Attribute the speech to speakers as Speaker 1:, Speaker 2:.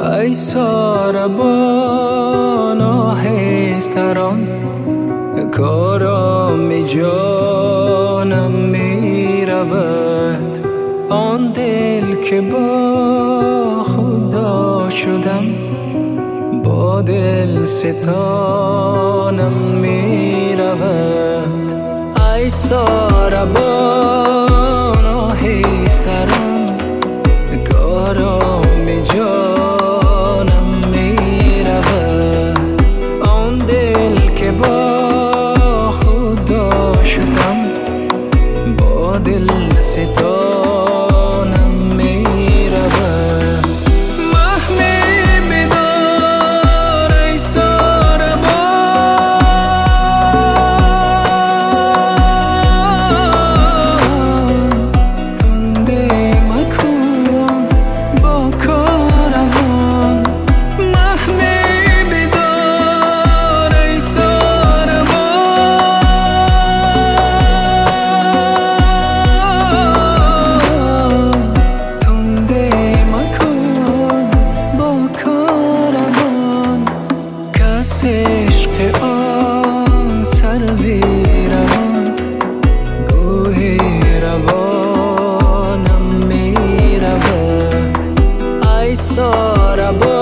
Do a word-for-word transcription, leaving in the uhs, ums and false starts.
Speaker 1: ای ساربان آهستران کارام جانم می رود. آن دل که با خدا شدم با دل ستانم می رود. ای ساربان آهستران کارام جانم می رود. آن دل که با خدا شدم با دل ستانم می رود. محمی بدار ای ساربان تنده مکن با کاروان. محمی بدار ای ساربان تنده مکن با کاروان. کس عشق آن سروی روان گوی روانم می رود. ای ساربان